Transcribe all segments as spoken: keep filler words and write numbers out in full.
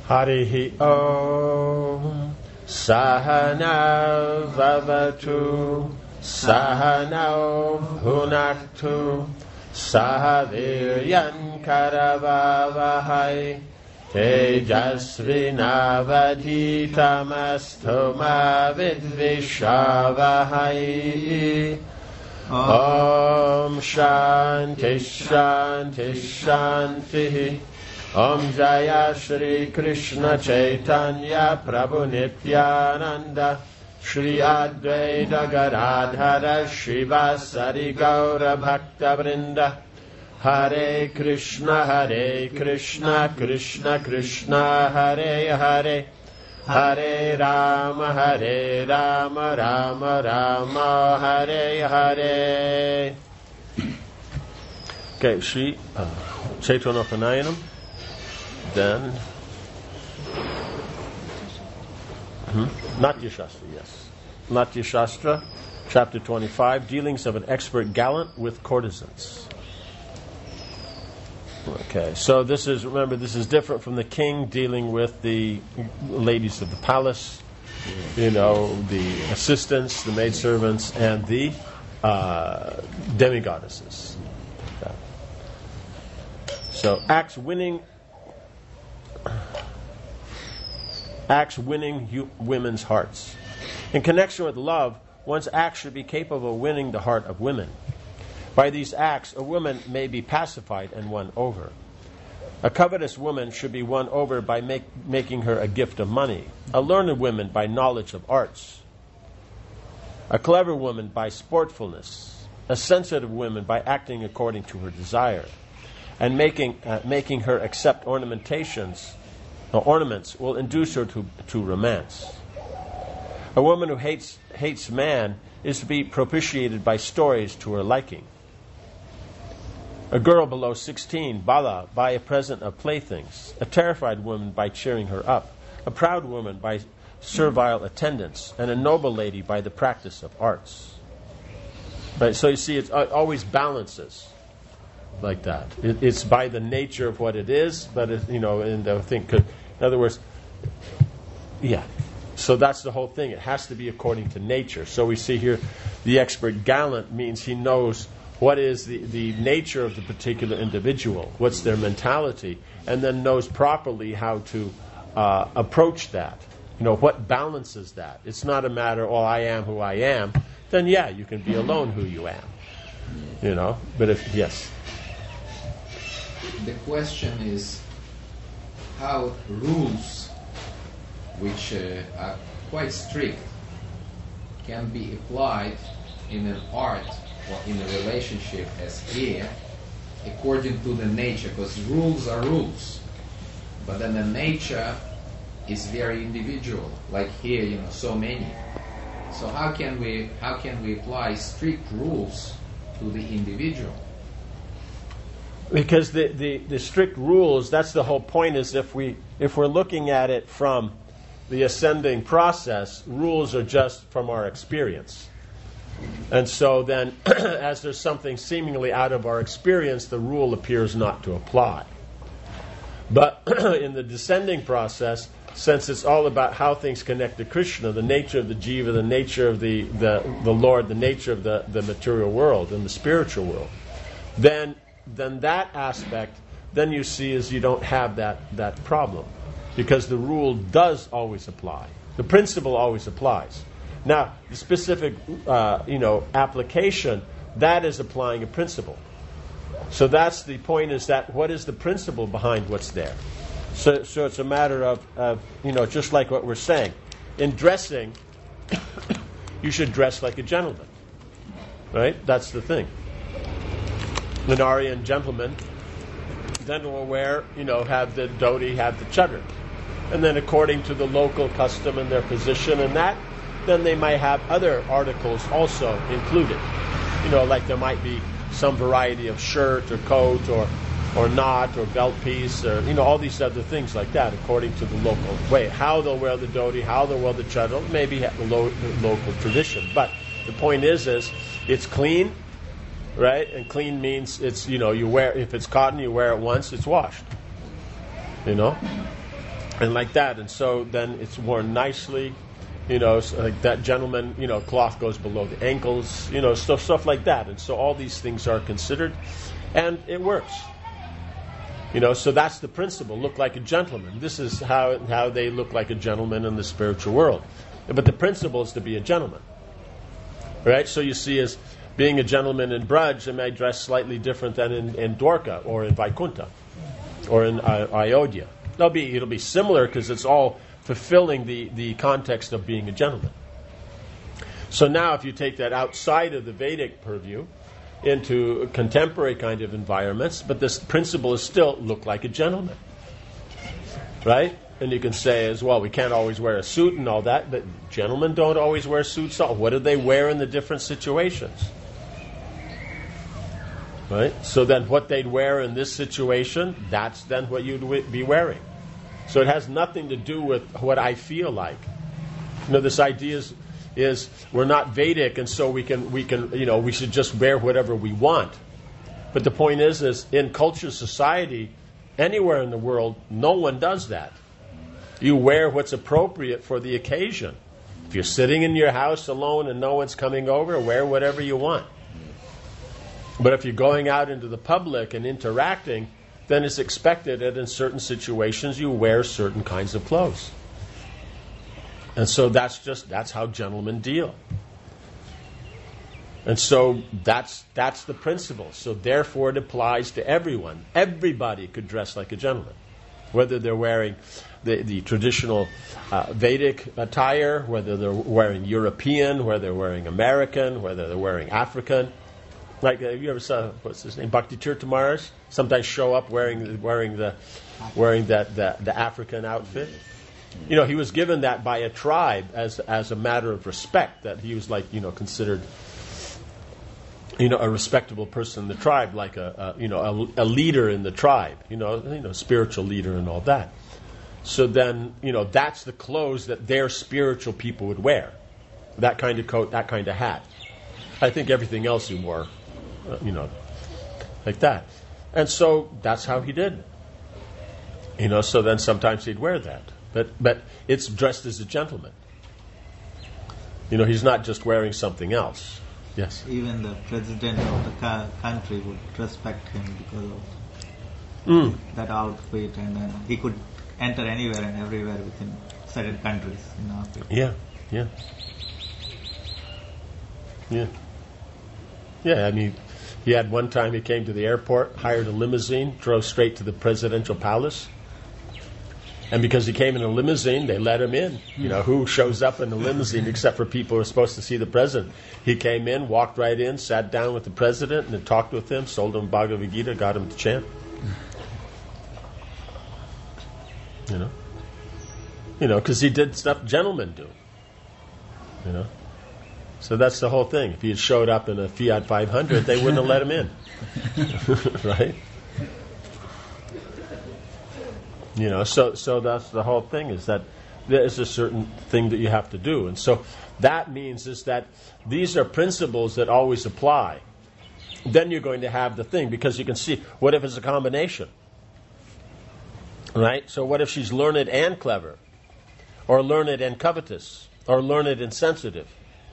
Harihi Om Sahana Vavatu Sahana Bhunaktu Sahaviryan Karavavahai Tejasvinavadhitamastu ma vidvishavahai. Om Shanti Shanti Shanti. Om Jaya Shri Krishna Chaitanya Prabhu Nityananda Shri Advaita Gadadhara Shivasari Gaura Bhakta Vrinda. Hare Krishna Hare Krishna Krishna Krishna Hare Hare Hare Rama Hare Rama Rama Rama Hare Hare. Okay, Shri uh, Chaitanya Upanayanam. Then hmm? Natya Shastra, yes. Natya Shastra, chapter twenty-five, dealings of an expert gallant with courtesans. Okay, so this is, remember, this is different from the king dealing with the ladies of the palace, you know, the assistants, the maidservants, and the uh, demigoddesses. Okay. So, acts winning, acts winning hu- women's hearts. In connection with love, one's acts should be capable of winning the heart of women. By these acts, a woman may be pacified and won over. A covetous woman should be won over by make, making her a gift of money. A learned woman by knowledge of arts. A clever woman by sportfulness. A sensitive woman by acting according to her desire. And making uh, making her accept ornamentations, uh, ornaments will induce her to, to romance. A woman who hates hates man is to be propitiated by stories to her liking. A girl below sixteen, Bala, by a present of playthings. A terrified woman by cheering her up. A proud woman by servile attendance. And a noble lady by the practice of arts. Right, so you see, it always balances like that. It, it's by the nature of what it is, but it, you know, and I think, in other words, yeah. So that's the whole thing. It has to be according to nature. So we see here, the expert gallant means he knows what is the, the nature of the particular individual, what's their mentality, and then knows properly how to uh, approach that. You know, what balances that. It's not a matter, oh, I am who I am. Then, yeah, you can be alone who you am. You know, but if, yes. The question is how rules, which uh, are quite strict, can be applied in an art or in a relationship as here, according to the nature, because rules are rules, but then the nature is very individual, like here, you know, so many. So how can we how can we apply strict rules to the individual? Because the, the, the strict rules, that's the whole point, is if we if we're looking at it from the ascending process, rules are just from our experience. And so then, as there's something seemingly out of our experience, the rule appears not to apply. But in the descending process, since it's all about how things connect to Krishna, the nature of the jiva, the nature of the, the, the Lord, the nature of the, the material world and the spiritual world, then then that aspect, then you see is you don't have that, that problem. Because the rule does always apply. The principle always applies. Now, the specific, uh, you know, application, that is applying a principle. So that's the point, is that what is the principle behind what's there? So, so it's a matter of, of, you know, just like what we're saying. In dressing, you should dress like a gentleman. Right? That's the thing. An Aryan gentleman then will wear, you know, have the dhoti, have the chadar. And then according to the local custom and their position and that, then they might have other articles also included. You know, like there might be some variety of shirt or coat or or knot or belt piece or, you know, all these other things like that according to the local way. How they'll wear the dhoti, how they'll wear the chadar, maybe have the lo- local tradition. But the point is, is it's clean, right? And clean means it's, you know, you wear, if it's cotton, you wear it once, it's washed. You know? and like that. And so then it's worn nicely. You know, so like that gentleman, you know, cloth goes below the ankles, you know, stuff, stuff like that. And so all these things are considered, and it works. You know, so that's the principle. Look like a gentleman. This is how how they look like a gentleman in the spiritual world. But the principle is to be a gentleman. Right? So you see, as being a gentleman in Braj, they may dress slightly different than in, in Dwarka or in Vaikuntha or in uh, Ayodhya. It'll be, it'll be similar because it's all fulfilling the, the context of being a gentleman. So now if you take that outside of the Vedic purview into contemporary kind of environments, but this principle is still look like a gentleman. Right? And you can say as well, we can't always wear a suit and all that, but gentlemen don't always wear suits. What do they wear in the different situations? Right? So then what they'd wear in this situation, that's then what you'd be wearing. So it has nothing to do with what I feel like. You know, this idea is, is we're not Vedic, and so we can we can you know we should just wear whatever we want. But the point is, is in culture, society, anywhere in the world, no one does that. You wear what's appropriate for the occasion. If you're sitting in your house alone and no one's coming over, wear whatever you want. But if you're going out into the public and interacting, then it's expected that in certain situations you wear certain kinds of clothes. And so that's just, that's how gentlemen deal. And so that's that's the principle. So therefore it applies to everyone. Everybody could dress like a gentleman. Whether they're wearing the, the traditional uh, Vedic attire, whether they're wearing European, whether they're wearing American, whether they're wearing African. Like, have you ever saw, what's his name, Bhakti Tirthamars? Sometimes show up wearing wearing the wearing that the, the African outfit. You know, he was given that by a tribe as as a matter of respect, that he was like, you know, considered, you know, a respectable person in the tribe, like a, a you know a, a leader in the tribe, you know, you know, spiritual leader and all that. So then, you know, that's the clothes that their spiritual people would wear, that kind of coat, that kind of hat. I think everything else he wore, uh, you know, like that. And so that's how he did. You know, so then sometimes he'd wear that, but but it's dressed as a gentleman. You know, he's not just wearing something else. Yes. Even the president of the ca- country would respect him because of mm. that outfit, and then he could enter anywhere and everywhere within certain countries in Africa. Yeah, yeah, yeah, yeah. I mean, he had one time he came to the airport, hired a limousine, drove straight to the presidential palace. And because he came in a limousine, they let him in. You know, who shows up in a limousine except for people who are supposed to see the president? He came in, walked right in, sat down with the president, and then talked with him, sold him Bhagavad Gita, got him to chant. You know? You know, because he did stuff gentlemen do. You know? So that's the whole thing. If he had showed up in a Fiat five hundred, they wouldn't have let him in. Right? You know, so so that's the whole thing, is that there is a certain thing that you have to do. And so that means is that these are principles that always apply. Then you're going to have the thing, because you can see, what if it's a combination? Right? So what if she's learned and clever? Or learned and covetous? Or learned and sensitive?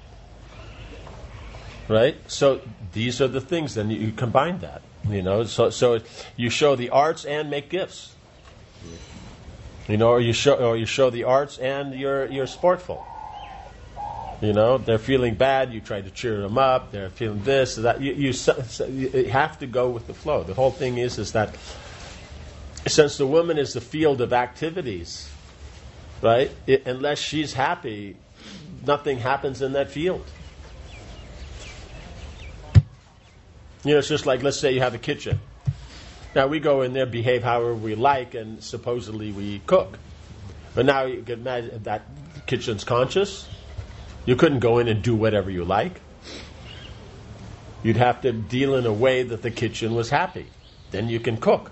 Right? So these are the things, then you, you combine that. You know, so so you show the arts and make gifts. You know, or you show, or you show the arts and you're you're sportful. You know, they're feeling bad, you try to cheer them up. They're feeling this, that. You, you you have to go with the flow. The whole thing is is that since the woman is the field of activities, right? It, unless she's happy, nothing happens in that field. You know, it's just like, let's say you have a kitchen. Now, we go in there, behave however we like, and supposedly we cook. But now you can imagine that the kitchen's conscious. You couldn't go in and do whatever you like. You'd have to deal in a way that the kitchen was happy. Then you can cook.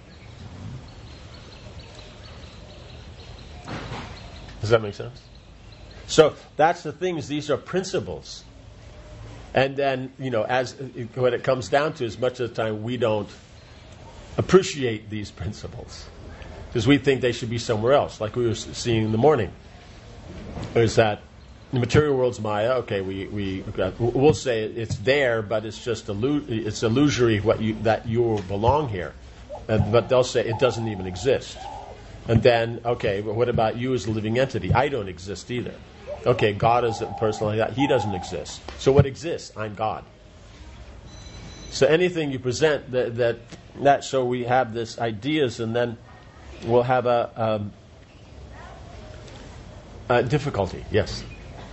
Does that make sense? So that's the things. These are principles. And then, you know, as what it comes down to is, much of the time we don't appreciate these principles. Because we think they should be somewhere else, like we were seeing in the morning. Is that the material world's Maya? Okay, we we we'll say it's there, but it's just illu- it's illusory what you that you belong here. And, but they'll say it doesn't even exist. And then, okay, but what about you as a living entity? I don't exist either. Okay, God is a person like that. He doesn't exist. So what exists? I'm God. So anything you present that that, that so we have this ideas, and then we'll have a, um, a difficulty. Yes.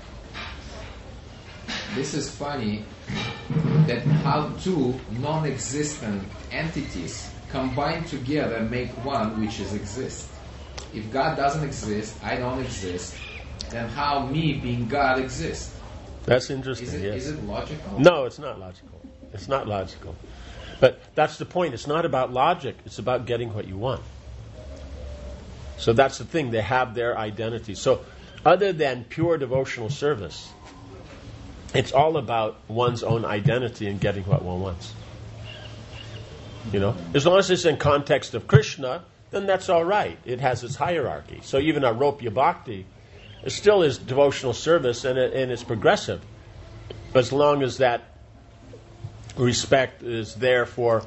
This is funny that how two non-existent entities combine together make one which is exist. If God doesn't exist, I don't exist, then how me being God exists? That's interesting. Is it, yes. is it logical? No, it's not logical. It's not logical. But that's the point. It's not about logic. It's about getting what you want. So that's the thing. They have their identity. So other than pure devotional service, it's all about one's own identity and getting what one wants. You know, as long as it's in context of Krishna, then that's all right. It has its hierarchy. So even Aropya Bhakti, it still is devotional service, and, it, and it's progressive. As long as that respect is there for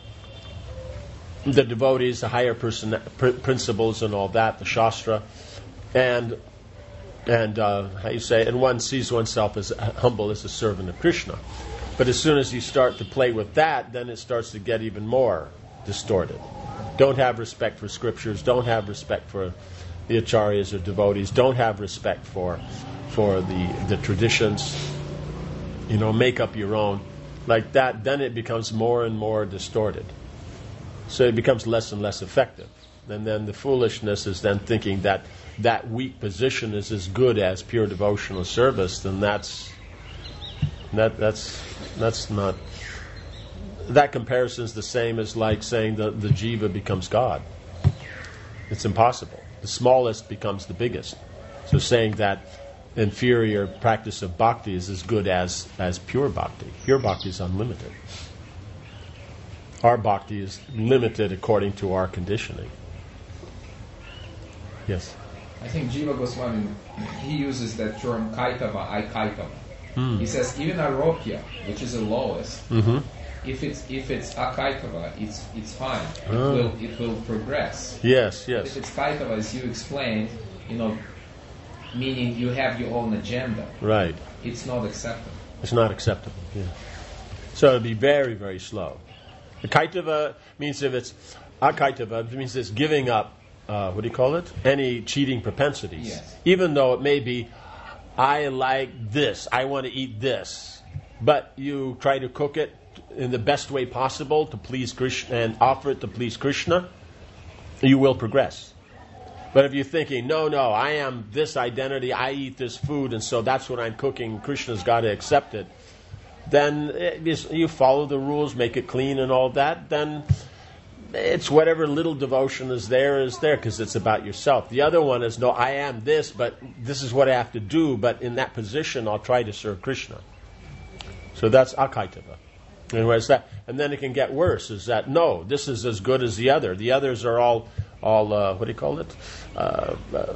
the devotees, the higher person, pr- principles and all that, the Shastra, and and uh, how you say, and one sees oneself as humble as a servant of Krishna. But as soon as you start to play with that, then it starts to get even more distorted. Don't have respect for scriptures. Don't have respect for the acharyas or devotees. Don't have respect for for the the traditions. You know, make up your own. Like that, then it becomes more and more distorted. So it becomes less and less effective. And then the foolishness is then thinking that that weak position is as good as pure devotional service. Then that's that that's that's not. That comparison is the same as like saying the the jiva becomes God. It's impossible. The smallest becomes the biggest. So saying that inferior practice of bhakti is as good as, as pure bhakti. Pure bhakti is unlimited. Our bhakti is limited according to our conditioning. Yes? I think Jiva Goswami, he uses that term kaitava, I kaitava. Mm. He says even Aropya, which is the lowest, Mm-hmm. if it's if it's akaitava, it's it's fine. It Oh. will it will progress. Yes, If yes. it's kaitava, as you explained, you know, meaning you have your own agenda, Right. it's not acceptable. It's not acceptable. Yeah. So it'll be very, very slow. The kaitava means if it's akaitava, it means it's giving up, uh, what do you call it? Any cheating propensities. Yes. Even though it may be, I like this, I want to eat this, but you try to cook it in the best way possible to please Krishna and offer it to please Krishna, you will progress. But if you're thinking, no, no, I am this identity, I eat this food, and so that's what I'm cooking, Krishna's got to accept it, then it is, you follow the rules, make it clean and all that, then it's whatever little devotion is there is there, because it's about yourself. The other one is, no, I am this, but this is what I have to do, but in that position I'll try to serve Krishna. So that's akaitava. And where's that? And then it can get worse, is that, no, this is as good as the other. The others are all, all uh, what do you call it? Uh, uh, uh,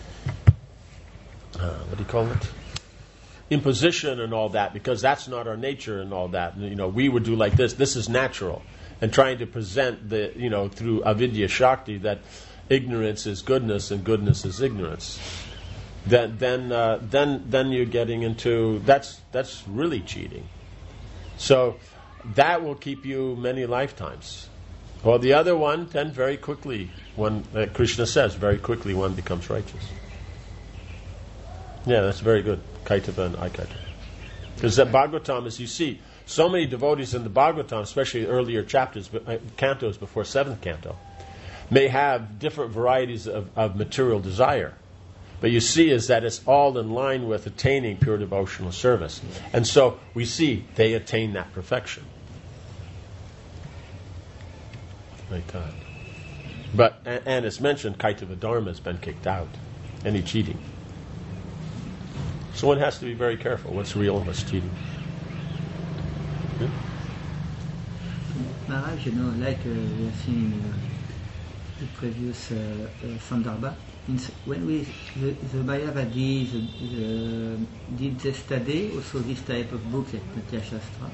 what do you call it? Imposition and all that, because that's not our nature and all that. You know, we would do like this. This is natural. And trying to present the, you know, through avidya shakti that ignorance is goodness and goodness is ignorance. Then, then, uh, then, then you're getting into that's that's really cheating. So that will keep you many lifetimes. Well, the other one, then very quickly, one uh, Krishna says, very quickly one becomes righteous. Yeah, that's very good. Kaitava and Akaitava. Because that Bhagavatam, as you see, so many devotees in the Bhagavatam, especially earlier chapters, uh, cantos before seventh canto, may have different varieties of, of material desire. But you see is that it's all in line with attaining pure devotional service. And so we see they attain that perfection. Like that. But, and, and it's mentioned, Kaitava Dharma has been kicked out. Any cheating. So one has to be very careful what's real and what's cheating. Yeah? Maharaj, you know, like uh, we are seeing uh, the previous uh, uh, Sandarbha. Means when we the, the Mayavadis the, the, did they study also this type of books like Natya Shastra?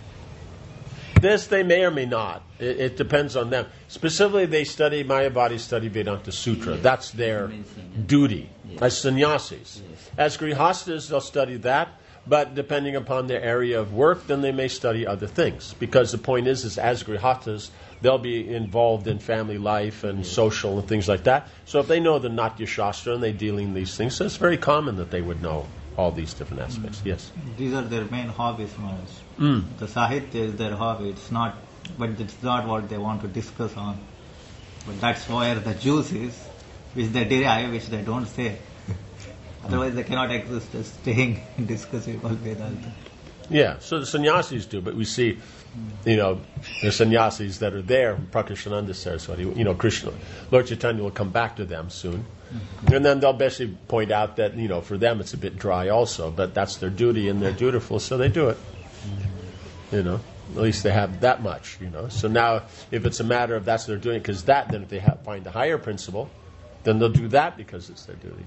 This they may or may not. It, it depends on them. Specifically, they study Mayavadis study Vedanta Sutra. Yes. That's their Amazing, yeah. duty Yes. as sannyasis. Yes. As grihastas, they'll study that. But depending upon their area of work, then they may study other things. Because the point is, is as grihastas, they'll be involved in family life and social and things like that. So if they know the Natya Shastra and they're dealing in these things, so it's very common that they would know all these different aspects. Mm. Yes. These are their main hobbies, Maharaj. Mm. The Sahitya is their hobby. It's not, but it's not what they want to discuss on. But that's where the juice is, which they derive, which they don't say. Otherwise, they cannot exist as staying and discussing all Vedanta. Yeah, so the sannyasis do, but we see, you know, the sannyasis that are there, Prakashananda Saraswati, you know, Krishna, Lord Chaitanya will come back to them soon. Mm-hmm. And then they'll basically point out that, you know, for them it's a bit dry also, but that's their duty and they're dutiful, so they do it. Mm-hmm. You know, at least they have that much, you know. So now, if it's a matter of that's what they're doing, because that, then if they have, find the higher principle, then they'll do that because it's their duty.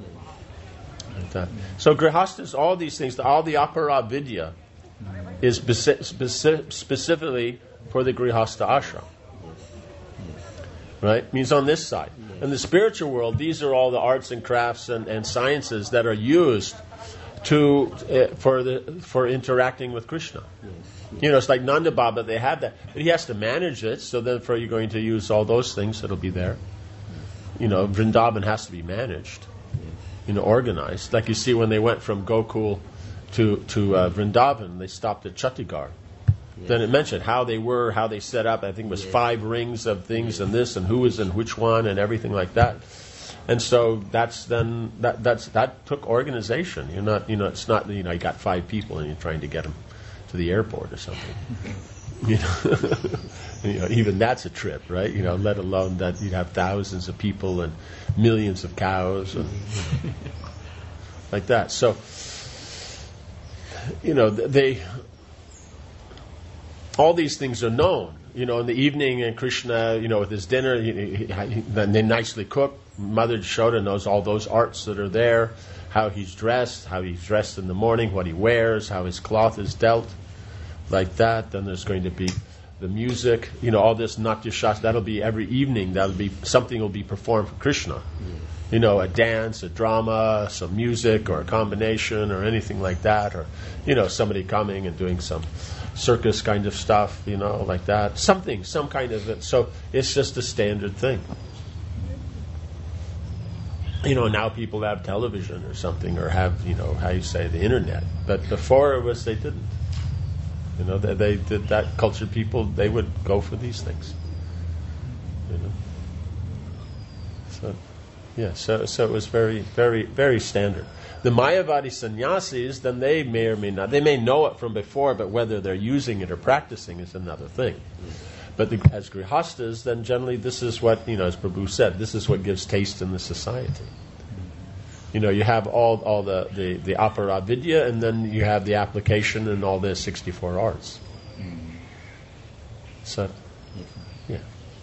Like that. So grihastas, all these things, all the apara vidya is speci- speci- specifically for the grihasta ashram. Right? Means on this side. In the spiritual world, these are all the arts and crafts and, and sciences that are used to uh, for the for interacting with Krishna. You know, it's like Nanda Baba, they have that. But he has to manage it, so then for you're going to use all those things that'll be there. You know, Vrindavan has to be managed. You know, organized. Like you see when they went from Gokul to to uh, Vrindavan, they stopped at Chhattisgarh. Yes. Then it mentioned how they were, how they set up. I think it was yes. five rings of things, yes. and this, and who was in which one, and everything like that. And so that's then that that's that took organization. You're not, you know, it's not, you know, you got five people and you're trying to get them to the airport or something. You know, you know, even that's a trip, right? You know, let alone that you'd have thousands of people and millions of cows and like that. So, you know, they all these things are known. You know, in the evening, and Krishna, you know, with his dinner, he, he, he, then they nicely cook. Mother Yashoda knows all those arts that are there, how he's dressed, how he's dressed in the morning, what he wears, how his cloth is dealt. Like that, then there's going to be the music, you know, all this Natya Shastra, that'll be every evening, that'll be, something will be performed for Krishna. Yes. You know, a dance, a drama, some music, or a combination, or anything like that, or, you know, somebody coming and doing some circus kind of stuff, you know, like that. Something, some kind of it. So it's just a standard thing. You know, now people have television or something, or have, you know, how you say, the internet. But before it was, they didn't. You know, they, they did that. Cultured people, they would go for these things. You know, so yeah, so so it was very, very, very standard. The Mayavadi sannyasis, then they may or may not. They may know it from before, but whether they're using it or practicing is another thing. But the, as grihastas, then generally this is what, you know, as Prabhu said, this is what gives taste in the society. You know, you have all all the, the, the apara vidya, and then you have the application and all the sixty-four arts. So, yeah.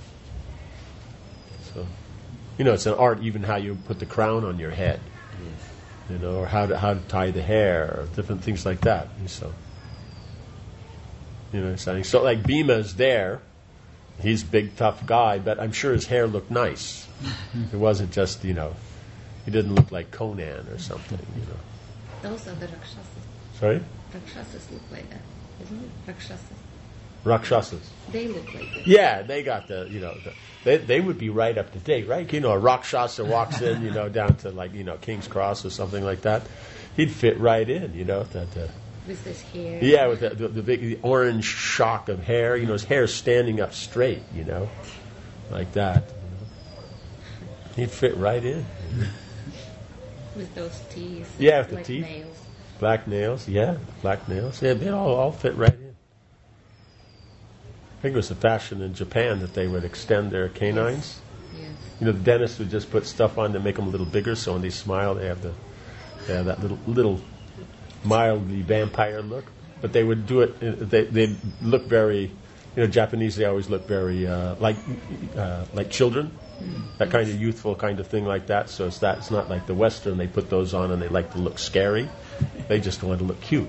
So, you know, it's an art even how you put the crown on your head. You know, or how to how to tie the hair, or different things like that. And so, you know, saying so like Bhima's there. He's a big, tough guy, but I'm sure his hair looked nice. It wasn't just, you know, he didn't look like Conan or something, you know. Those are the Rakshasas. Sorry? Rakshasas look like that, isn't it? Rakshasas. Rakshasas. They look like that. Yeah, they got the, you know, the, they they would be right up to date, right? You know, a Rakshasa walks in, you know, down to like, you know, King's Cross or something like that. He'd fit right in, you know, that. Uh, with his hair. Yeah, with the, the, the big the orange shock of hair. You know, his hair standing up straight, you know, like that. You know. He'd fit right in. With those teeth. Yeah, with the like teeth. Nails. Black nails, yeah, black nails. Yeah, they all, all fit right in. I think it was a fashion in Japan that they would extend their canines. Yes. Yes. You know, the dentist would just put stuff on to make them a little bigger, so when they smile, they have the they have that little little mildly vampire look. But they would do it. They they'd look very you know, Japanese, they always look very uh, like uh, like children, that kind of youthful kind of thing like that. So it's that it's not like the Western. They put those on and they like to look scary. They just want to look cute.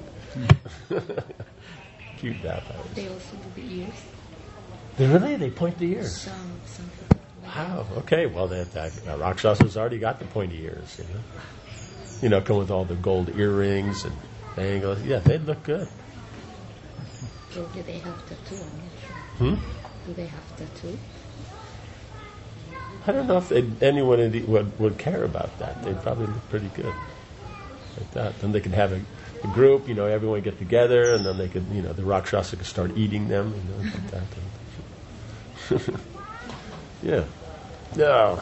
Cute vampires. They also do the ears. They really they point the ears. Some, some people. Like Wow. Okay. Well, that, that uh, Rakshasas already got the pointy ears. You know, you know, come with all the gold earrings and bangles. Yeah, they look good. So do they have tattoo on it? Hmm? Do they have tattoo? I don't know if they'd- anyone in the, would would care about that. They'd probably look pretty good like that. Then they could have a, a group. You know, everyone get together, and then they could, you know, the Rakshasa could start eating them. You know, like that. Yeah. No.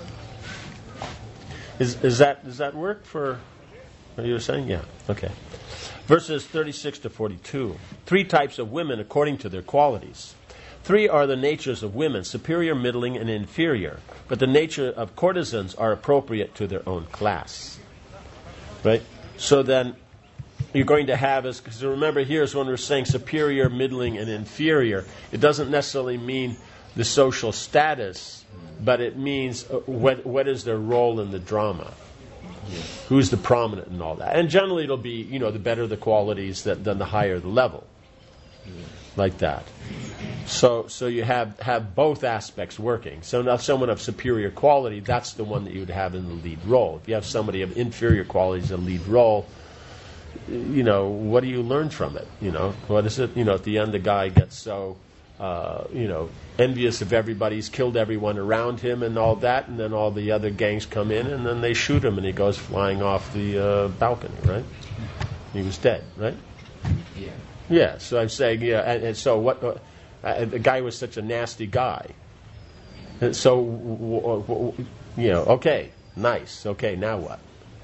Is is that does that work for what you were saying? Yeah. Okay. Verses thirty-six to forty-two. Three types of women according to their qualities. Three are the natures of women, superior, middling, and inferior. But the nature of courtesans are appropriate to their own class. Right? So then you're going to have, as because remember here is when we're saying superior, middling, and inferior, it doesn't necessarily mean the social status, but it means uh, what what is their role in the drama. Yes. Who's the prominent and all that. And generally it'll be, you know, the better the qualities, that, then the higher the level. Like that. So so you have, have both aspects working. So now someone of superior quality, that's the one that you would have in the lead role. If you have somebody of inferior qualities in the lead role, you know, what do you learn from it? You know, what is it? You know, at the end the guy gets so, uh, you know, envious of everybody. He's killed everyone around him and all that, and then all the other gangs come in and then they shoot him and he goes flying off the uh, balcony, right? He was dead, right? Yeah. Yeah, so I'm saying, yeah, and, and so what, uh, uh, the guy was such a nasty guy. And so, w- w- w- you know, okay, nice, okay, now what?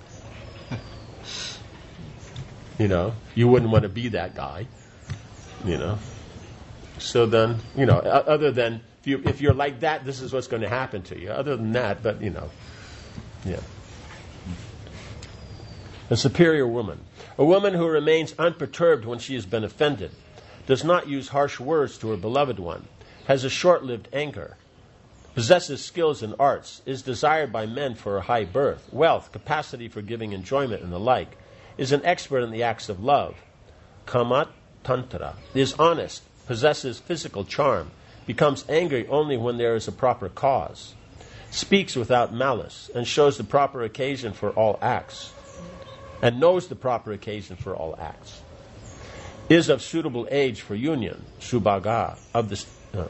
You know, you wouldn't want to be that guy, you know. So then, you know, o- other than, if, you, if you're like that, this is what's going to happen to you. Other than that, but, you know, yeah. A superior woman. A woman who remains unperturbed when she has been offended, does not use harsh words to her beloved one, has a short-lived anger, possesses skills in arts, is desired by men for a high birth, wealth, capacity for giving enjoyment, and the like, is an expert in the acts of love, kamat tantra, is honest, possesses physical charm, becomes angry only when there is a proper cause, speaks without malice, and shows the proper occasion for all acts, and knows the proper occasion for all acts, is of suitable age for union, subhaga, of the uh,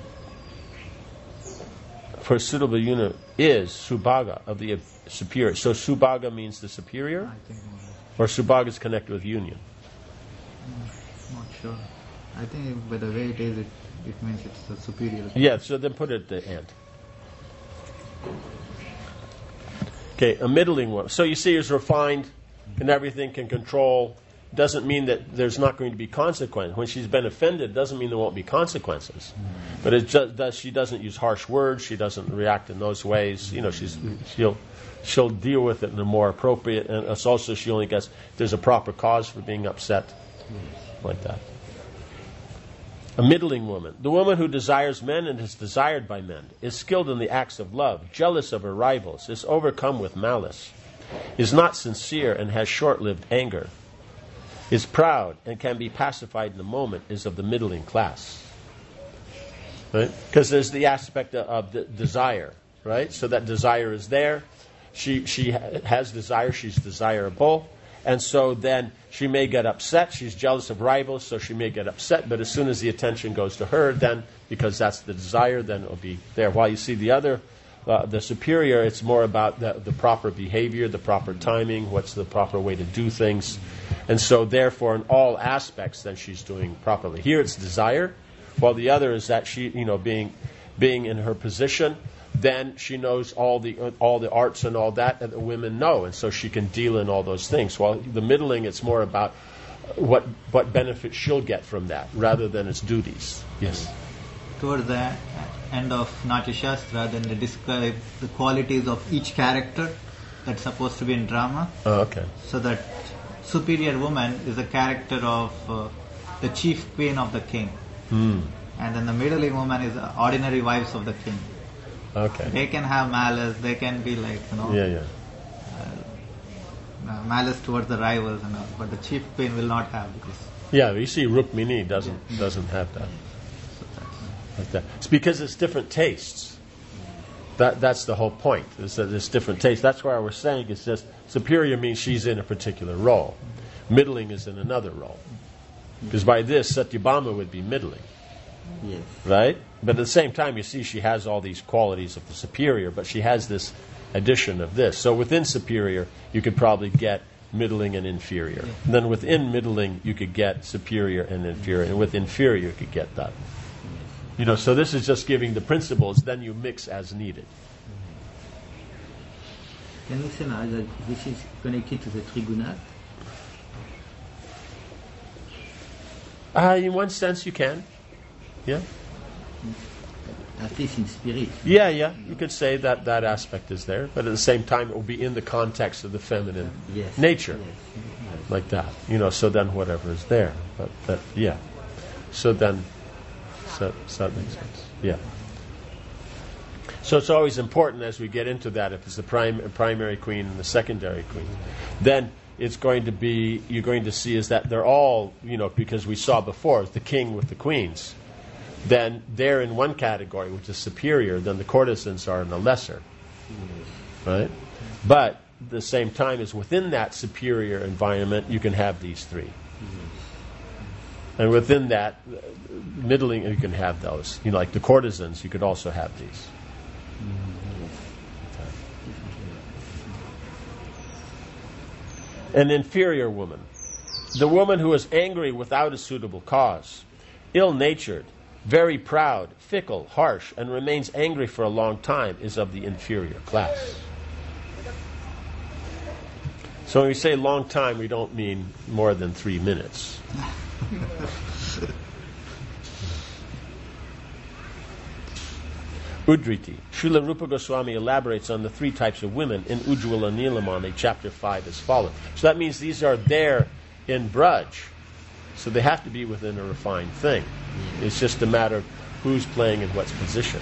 for suitable union is subhaga of the uh, superior. So subhaga means the superior, I think, or subhaga is connected with union. not sure. I think by the way it is, it, it means it's the superior. Yeah, so then put it at the end. Okay, a middling one. So you see, is refined and everything, can control. Doesn't mean that there's not going to be consequence. When she's been offended, doesn't mean there won't be consequences. But it just does. She doesn't use harsh words. She doesn't react in those ways. You know, she's she'll she'll deal with it in a more appropriate. And it's also she only gets there's a proper cause for being upset, like that. A middling woman, the woman who desires men and is desired by men, is skilled in the acts of love, jealous of her rivals, is overcome with malice, is not sincere and has short-lived anger, is proud and can be pacified in a moment, is of the middling class. Right? Because there's the aspect of, of the desire, right? So that desire is there. She she ha- has desire. She's desirable. And so then she may get upset. She's jealous of rivals, so she may get upset. But as soon as the attention goes to her, then, because that's the desire, then it'll be there. While you see the other, uh, the superior, it's more about the, the proper behavior, the proper timing, what's the proper way to do things. And so therefore, in all aspects, then she's doing properly. Here it's desire, while the other is that she, you know, being being in her position, then she knows all the all the arts and all that that the women know, and so she can deal in all those things. While the middling, it's more about what what benefit she'll get from that, rather than its duties. Yes. Towards the end of Natya Shastra, then they describe the qualities of each character that's supposed to be in drama. Oh, okay. So that superior woman is a character of uh, the chief queen of the king. Hmm. And then the middling woman is the ordinary wives of the king. Okay. They can have malice, they can be like, you know, Yeah, yeah. uh, malice towards the rivals and all, but the chief queen will not have because. Yeah, you see Rukmini doesn't doesn't have that. Like that. It's because it's different tastes. That that's the whole point. Is that it's different tastes. That's why I was saying it's just superior means she's in a particular role. Middling is in another role. Because by this, Satyabhama would be middling. Yes. Right? But at the same time, you see she has all these qualities of the superior, but she has this addition of this. So within superior, you could probably get middling and inferior. Yeah. And then within middling, you could get superior and inferior. And with inferior, you could get that. You know, so this is just giving the principles, then you mix as needed. Can we say now that this is connected to the tribunal? Uh, in one sense, you can. Yeah. At least in spirit. Yeah, yeah. You could say that that aspect is there, but at the same time, it will be in the context of the feminine Yes. nature, Yes. like that. You know, so then whatever is there. But that, yeah. So then, so, so that makes sense. Yeah. So it's always important as we get into that, if it's the prim- primary queen and the secondary queen, then it's going to be, you're going to see is that they're all, you know, because we saw before, the king with the queens, then they're in one category, which is superior, then the courtesans are in the lesser. Right? But at the same time as within that superior environment, you can have these three. And within that, middling, you can have those. You know, like the courtesans, you could also have these. An inferior woman. The woman who is angry without a suitable cause, ill-natured, very proud, fickle, harsh, and remains angry for a long time is of the inferior class. So when we say long time, we don't mean more than three minutes. Udriti. Srila Rupa Goswami elaborates on the three types of women in Ujjwala Nilamani, chapter five, as follows. So that means these are there in Braj. So they have to be within a refined thing. It's just a matter of who's playing in what position.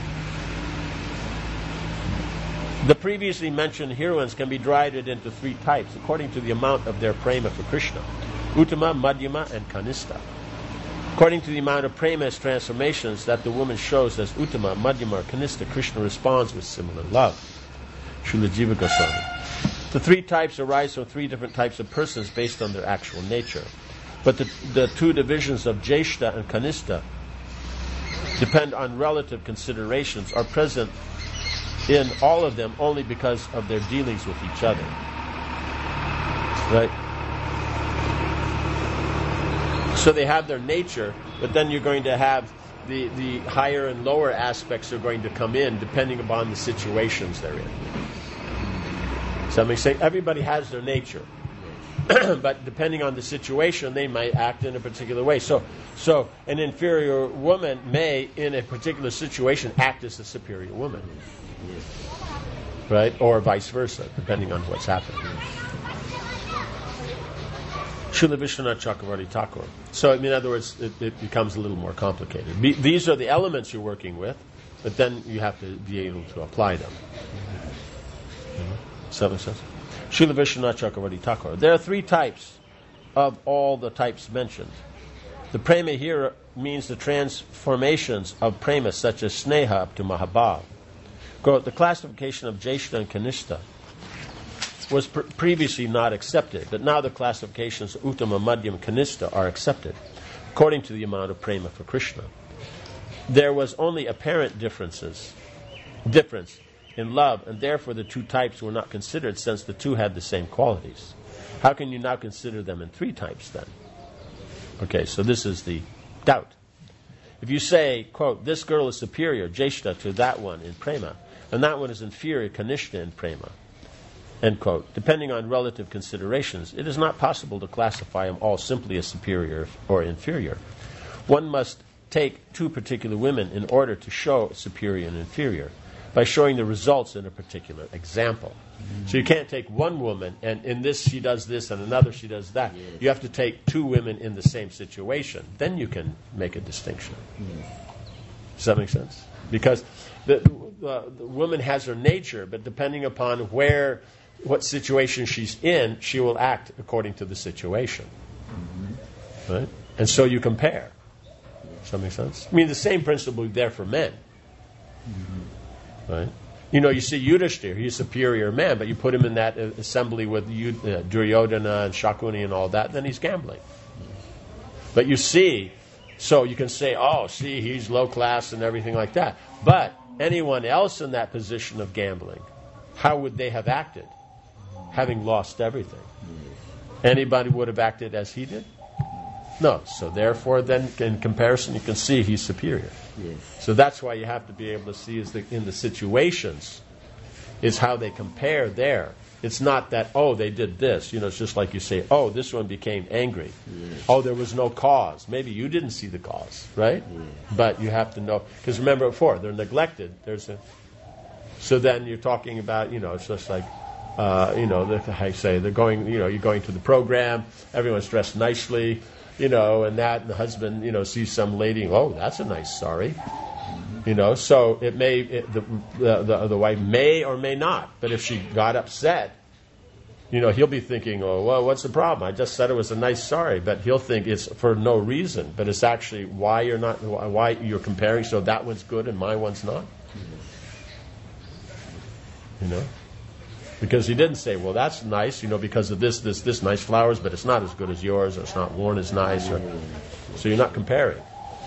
The previously mentioned heroines can be divided into three types according to the amount of their prema for Krishna. Uttama, Madhyama, and Kanista. According to the amount of prema's transformations that the woman shows as Uttama, Madhyama, or Kanista, Krishna responds with similar love. Srila Jiva Goswami. The three types arise from three different types of persons based on their actual nature. But the, the two divisions of Jeshta and Kanista depend on relative considerations, are present in all of them only because of their dealings with each other. Right? So they have their nature, but then you're going to have the, the higher and lower aspects are going to come in depending upon the situations they're in. So that makes sense. Everybody has their nature. But depending on the situation, they might act in a particular way. So, so an inferior woman may, in a particular situation, act as a superior woman. Right? Or vice versa, depending on what's happening. Srila Vishwanath Chakravarti Thakur. So, in other words, it, it becomes a little more complicated. Be, these are the elements you're working with, but then you have to be able to apply them. Does that make sense? Srila Vishwanath Chakravarti Thakur. There are three types of all the types mentioned. The prema here means the transformations of prema, such as sneha up to mahabhav. Quote, the classification of Jeshta and Kanista was pr- previously not accepted, but now the classifications of Uttama, Madhyam, and Kanista are accepted, according to the amount of prema for Krishna. There was only apparent differences, difference in love, and therefore the two types were not considered since the two had the same qualities. How can you now consider them in three types then? Okay, so this is the doubt. If you say, quote, this girl is superior, Jeshta, to that one in prema, and that one is inferior, Kanishta, in prema, end quote, depending on relative considerations, it is not possible to classify them all simply as superior or inferior. One must take two particular women in order to show superior and inferior, by showing the results in a particular example. Mm-hmm. So you can't take one woman and in this she does this and another she does that. Yes. You have to take two women in the same situation. Then you can make a distinction. Yes. Does that make sense? Because the, the, the woman has her nature, but depending upon where, what situation she's in, she will act according to the situation. Mm-hmm. Right? And so you compare. Does that make sense? I mean, the same principle is there for men. Mm-hmm. Right? You know, you see Yudhishthira, he's a superior man, but you put him in that assembly with uh, Duryodhana and Shakuni and all that, then he's gambling. But you see, so you can say, oh, see, he's low class and everything like that. But anyone else in that position of gambling, how would they have acted, having lost everything? Anybody would have acted as he did? No. So therefore, then, in comparison, you can see he's superior. Yes. So that's why you have to be able to see is the, in the situations is how they compare there. It's not that, oh, they did this. You know, it's just like you say, oh, this one became angry. Yes. Oh, there was no cause. Maybe you didn't see the cause, right? Yes. But you have to know. Because remember before, they're neglected. There's a. So then you're talking about, you know, it's just like, uh, you know, the, I say, they're going, you know, you're going to the program, everyone's dressed nicely, you know, and that, and the husband, you know, sees some lady, oh, that's a nice sari. You know, so it may it, the, the the the wife may or may not, but if she got upset, you know, he'll be thinking, oh, well, what's the problem? I just said it was a nice sari, but he'll think it's for no reason, but it's actually why you're not why you're comparing. So that one's good and my one's not. You know, because he didn't say, well, that's nice, you know, because of this, this, this nice flowers, but it's not as good as yours, or it's not worn as nice, or so you're not comparing.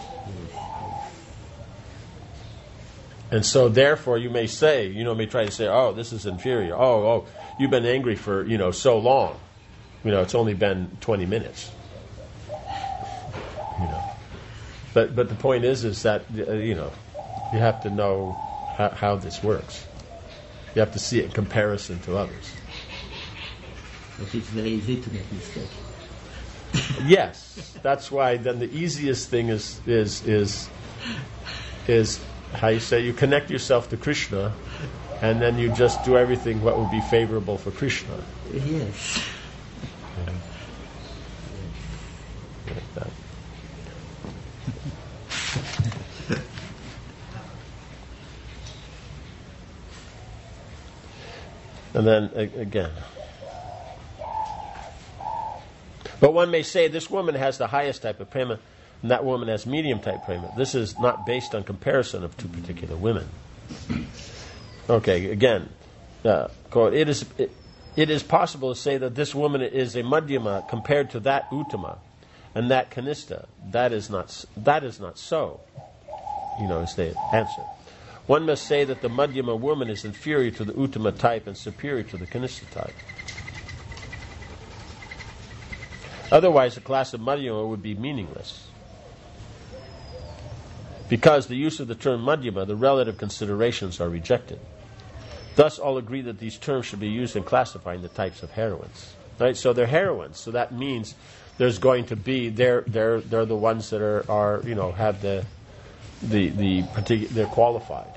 And so, therefore, you may say, you know, may try to say, oh, this is inferior. Oh, oh, you've been angry for, you know, so long. You know, it's only been twenty minutes. You know, but but the point is, is that uh, you know, you have to know how, how this works. You have to see it in comparison to others. But it's very easy to make mistakes. Yes, that's why. Then the easiest thing is is is is. How you say you connect yourself to Krishna, and then you just do everything what would be favorable for Krishna. Yes. Yeah. Like that. And then a- again. But one may say this woman has the highest type of prema, and that woman has medium type prema. This is not based on comparison of two particular women. Okay, again, uh, quote, it is it, it is possible to say that this woman is a madhyama compared to that uttama and that kanista. That is not that is not so. You know, is the answer. One must say that the madhyama woman is inferior to the uttama type and superior to the kanista type. Otherwise, the class of madhyama would be meaningless. Because the use of the term madhyama, the relative considerations are rejected. Thus, all agree that these terms should be used in classifying the types of heroines. Right? So they're heroines. So that means there's going to be they're they're they're the ones that are, are you know have the the the particular they're qualified.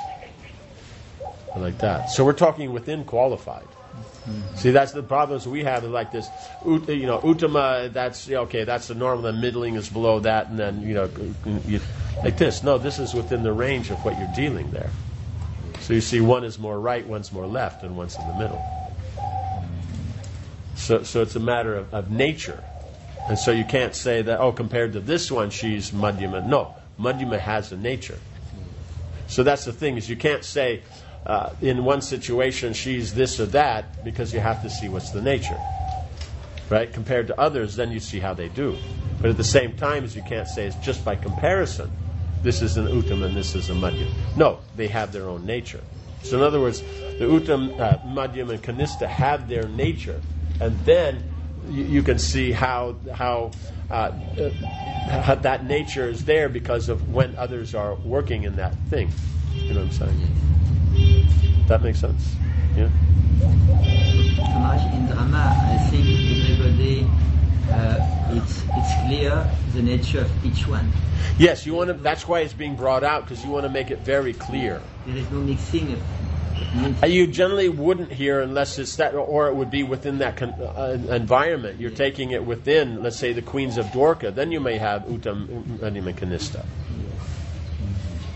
Like that. So we're talking within qualified. Mm-hmm. See, that's the problems we have. Like this, you know, uttama. That's okay. That's the normal. The middling is below that, and then you know, you, like this. No, this is within the range of what you're dealing there. So you see, one is more right, one's more left, and one's in the middle. So, so it's a matter of, of nature, and so you can't say that. Oh, compared to this one, she's madhyama. No, madhyama has a nature. So that's the thing is you can't say. Uh, in one situation she's this or that because you have to see what's the nature, right? Compared to others, then you see how they do. But at the same time, as you can't say it's just by comparison, this is an uttam and this is a madhyam. No, they have their own nature. So in other words, the uttam, uh, madhyam, and kanista have their nature, and then you, you can see how how, uh, uh, how that nature is there because of when others are working in that thing. You know what I'm saying? That makes sense? Yeah? Maharaj, in drama, I think everybody, uh, it's it's clear the nature of each one. Yes, you want to. That's why it's being brought out, because you want to make it very clear. There is no mixing of. Uh, you generally wouldn't hear unless it's that, or it would be within that con- uh, environment. You're taking it within, let's say, the Queens of Dwarka. Then you may have Uttam, Madhyam, and Kanista.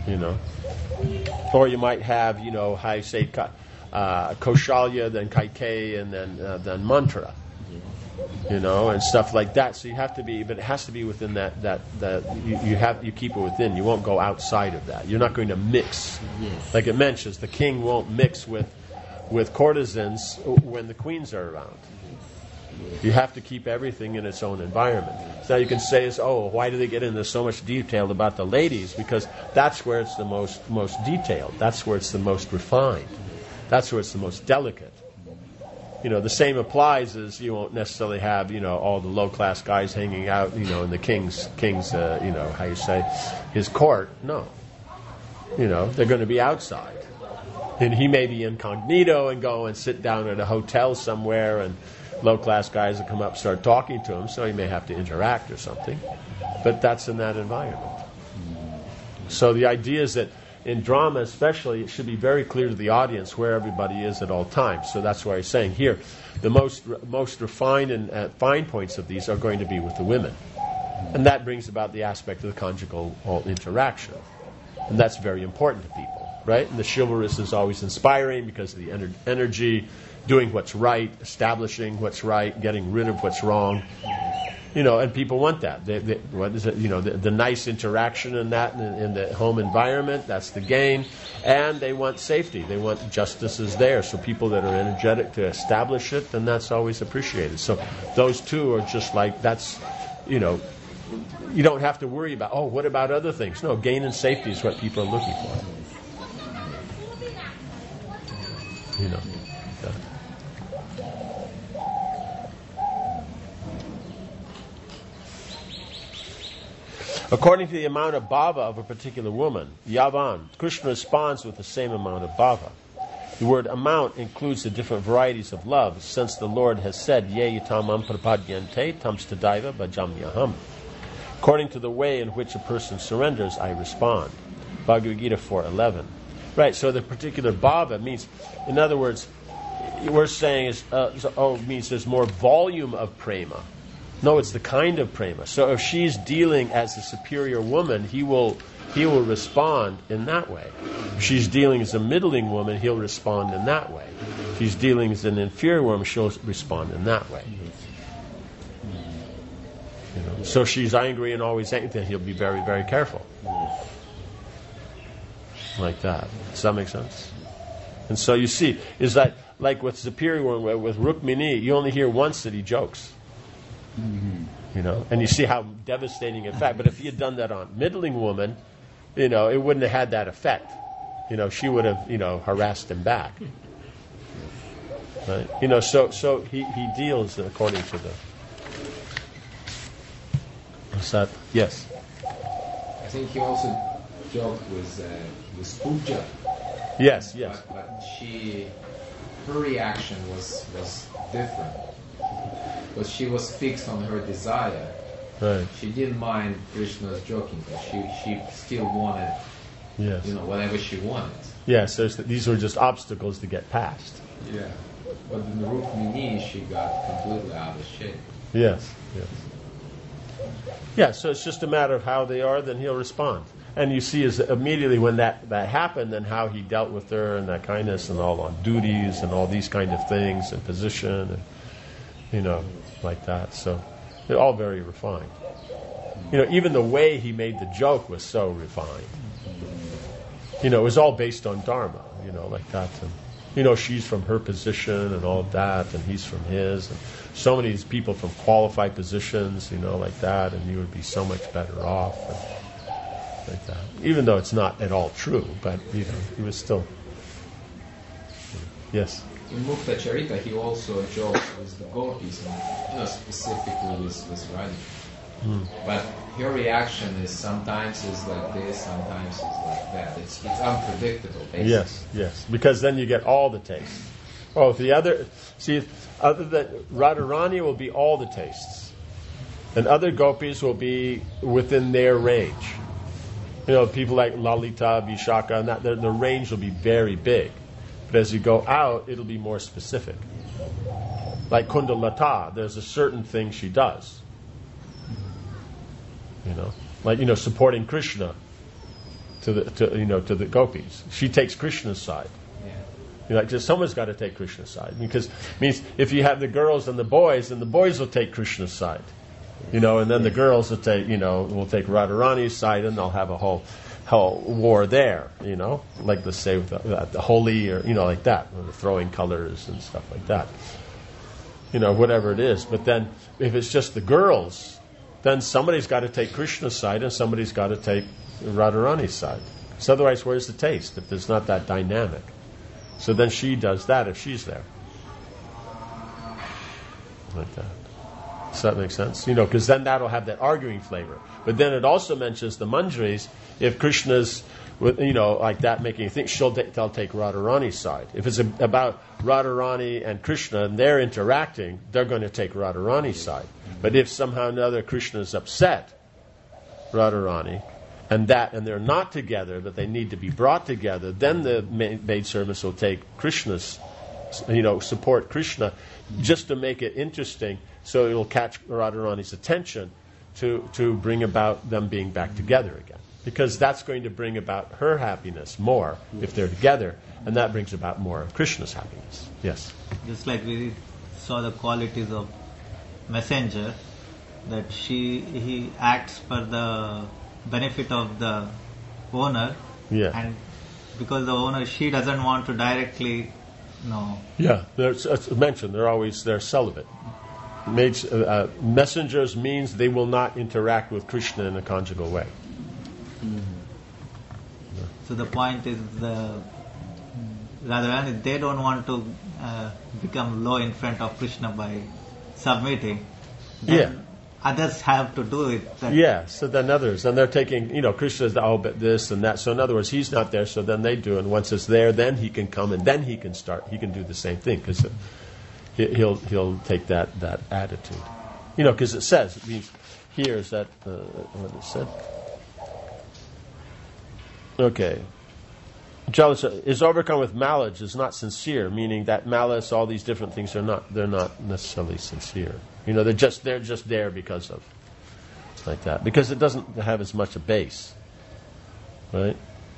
you know. Or you might have, you know, how you say, uh, Kaushalya, then Kaikeyi, and then uh, then Mantra, you know, and stuff like that. So you have to be, but it has to be within that that that you, you have you keep it within. You won't go outside of that. You're not going to mix, Yes. like it mentions. The king won't mix with with courtesans when the queens are around. You have to keep everything in its own environment. So now you can say, is, oh, why do they get into so much detail about the ladies? Because that's where it's the most most detailed. That's where it's the most refined. That's where it's the most delicate. You know, the same applies as you won't necessarily have, you know, all the low-class guys hanging out, you know, in the king's, king's uh, you know, how you say, his court. No. You know, they're going to be outside. And he may be incognito and go and sit down at a hotel somewhere, and low-class guys will come up and start talking to him, so he may have to interact or something. But that's in that environment. So the idea is that in drama especially, it should be very clear to the audience where everybody is at all times. So that's why he's saying here, the most most refined and uh, fine points of these are going to be with the women. And that brings about the aspect of the conjugal interaction. And that's very important to people, right? And the chivalrous is always inspiring because of the ener- energy, doing what's right, establishing what's right, getting rid of what's wrong. You know, and people want that. They, they, what is it? You know, the, the nice interaction in that, in, in the home environment, that's the gain. And they want safety. They want justice is there. So people that are energetic to establish it, then that's always appreciated. So those two are just like, that's, you know, you don't have to worry about, oh, what about other things? No, gain and safety is what people are looking for. You know. Yeah. According to the amount of bhava of a particular woman, yavan, Krishna responds with the same amount of bhava. The word amount includes the different varieties of love, since the Lord has said, Ye yutamam prapadyante tam stadaiva bhajamyaham. According to the way in which a person surrenders, I respond. Bhagavad Gita four eleven. Right, so the particular bhava means, in other words, we're saying is, uh, so, oh, means there's more volume of prema. No, it's the kind of prema. So if she's dealing as a superior woman, he will he will respond in that way. If she's dealing as a middling woman, he'll respond in that way. If she's dealing as an inferior woman, she'll respond in that way. You know? So if she's angry and always angry, then he'll be very, very careful. Like that. Does that make sense? And so you see, is that like with superior woman, with Rukmini, you only hear once that he jokes. Mm-hmm. You know, and you see how devastating effect. But if he had done that on middling woman, you know, it wouldn't have had that effect. You know, she would have, you know, harassed him back. Right? You know, so so he, he deals according to the. What's that? Yes. I think he also joked with uh, with Pooja. Yes, yes. But, but she, her reaction was was different. But she was fixed on her desire. Right. She didn't mind Krishna's joking, but she, she still wanted, yes. you know, whatever she wanted. Yes, there's the, these were just obstacles to get past. Yeah. But in the Rukmini, she got completely out of shape. Yes, yes. Yeah, so it's just a matter of how they are, then he'll respond. And you see is immediately when that, that happened, then how he dealt with her and that kindness and all on duties and all these kind of things and position and, you know, like that. So they're all very refined. You know, even the way he made the joke was so refined. You know, it was all based on Dharma, you know, like that. And, you know, she's from her position and all of that, and he's from his. And so many people from qualified positions, you know, like that, and you would be so much better off. And like that. Even though it's not at all true, but, you know, he was still. You know, yes? In Mukta Charita, he also jokes with the gopis, and, you know, specifically with, with Radhika. Mm. But her reaction is sometimes is like this, sometimes is like that. It's it's unpredictable, basically. Yes, yes. Because then you get all the tastes. Oh, the other, see, other than Radharani will be all the tastes. And other gopis will be within their range. You know, people like Lalita, Vishaka, and that, the, the range will be very big. But as you go out, it'll be more specific. Like Kundalata, there's a certain thing she does. You know, like, you know, supporting Krishna. to the to, you know to the gopis. She takes Krishna's side. Yeah. You know, like just someone's got to take Krishna's side, because it means if you have the girls and the boys, then the boys will take Krishna's side. You know, and then the girls will take you know will take Radharani's side, and they'll have a whole whole war there. You know, like let's say with the, the holy, or you know like that, or the throwing colors and stuff like that. You know, whatever it is. But then if it's just the girls, then somebody's got to take Krishna's side and somebody's got to take Radharani's side. So otherwise, where's the taste if there's not that dynamic? So then she does that if she's there. Like that. Does that make sense? You know, because then that'll have that arguing flavor. But then it also mentions the Manjaris. If Krishna's, with, you know, like that, making you think, she'll ta- they'll take Radharani's side. If it's a, about Radharani and Krishna and they're interacting, they're going to take Radharani's side. But if somehow or another Krishna is upset Radharani, and that, and they're not together, but they need to be brought together, then the maid, maid servants will take Krishna's, you know, support Krishna, just to make it interesting, so it will catch Radharani's attention to to bring about them being back together again. Because that's going to bring about her happiness more if they're together, and that brings about more of Krishna's happiness. Yes? Just like we saw the qualities of messenger, that she he acts for the benefit of the owner, Yeah. and because the owner, she doesn't want to directly, no. Yeah, there's, it's mentioned, they're always, they're celibate. Maids, uh, uh, messengers means they will not interact with Krishna in a conjugal way. So the point is, the Radharani, they don't want to uh, become low in front of Krishna by submitting. Then Yeah. Others have to do it. That Yeah, so then others, and they're taking, you know, Krishna's, oh, but this and that. So in other words, he's not there, so then they do, and once it's there, then he can come, and then he can start, he can do the same thing, because he'll, he'll take that, that attitude. You know, because it says, it means, here is that, uh, what it said? Okay. Jealousy is overcome with malice, is not sincere, meaning that malice, all these different things are not, they're not necessarily sincere. You know, they're just they're just there because of like that. Because it doesn't have as much a base. Right?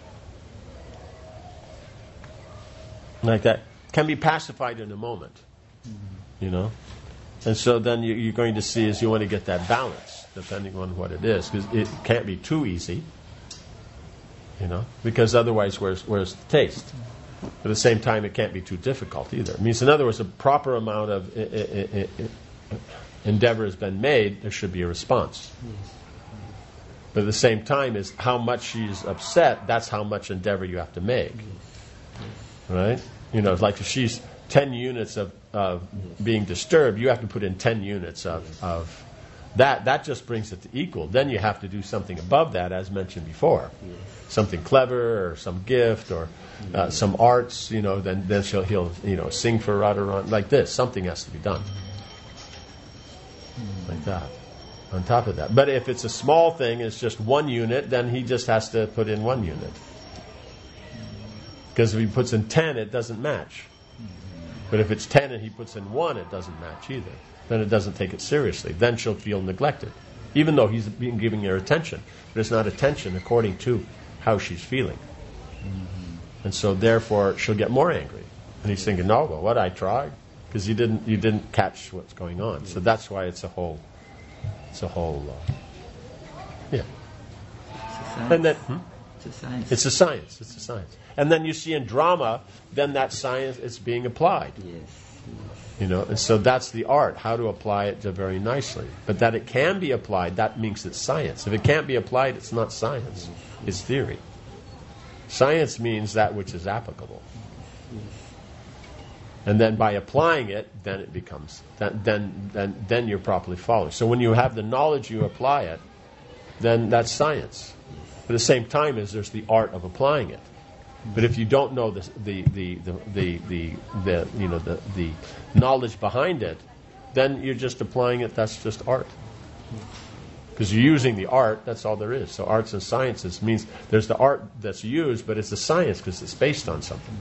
Like that. Can be pacified in a moment. You know? And so then you, you're going to see is you want to get that balance, depending on what it is. Because it can't be too easy. You know? Because otherwise where's where's the taste? At the same time it can't be too difficult either. It means in other words a proper amount of it, it, it, it, endeavor has been made, there should be a response. Yes. But at the same time is how much she's upset, that's how much endeavor you have to make. Yes. Yes. Right? You know, like if she's ten units of, of yes. being disturbed, you have to put in ten units of, yes. of that. That just brings it to equal. Then you have to do something above that, as mentioned before. Yes. Something clever, or some gift, or uh, yes. some arts, you know, then, then she'll, he'll you know, sing for Radharani, like this. Something has to be done. Like that, on top of that. But if it's a small thing, it's just one unit, then he just has to put in one unit. Because if he puts in ten, it doesn't match. But if it's ten and he puts in one, it doesn't match either. Then it doesn't take it seriously. Then she'll feel neglected. Even though he's been giving her attention. But it's not attention according to how she's feeling. And so therefore, she'll get more angry. And he's thinking, no, well, what, I tried? Because you didn't, you didn't catch what's going on. So that's why it's a whole, it's a whole, uh, yeah. It's and then, hmm? It's a science. It's a science. It's a science. And then you see in drama, then that science is being applied. Yes. yes. You know, and so that's the art, how to apply it to very nicely. But that it can be applied, that means it's science. If it can't be applied, it's not science. It's theory. Science means that which is applicable. And then by applying it, then it becomes, then, then, then, then you're properly following. So when you have the knowledge, you apply it, then that's science. But at the same time is there's the art of applying it. But if you don't know the the the the, the, the, the you know the, the knowledge behind it, then you're just applying it. That's just art. Because you're using the art. That's all there is. So arts and sciences means there's the art that's used, but it's a science because it's based on something.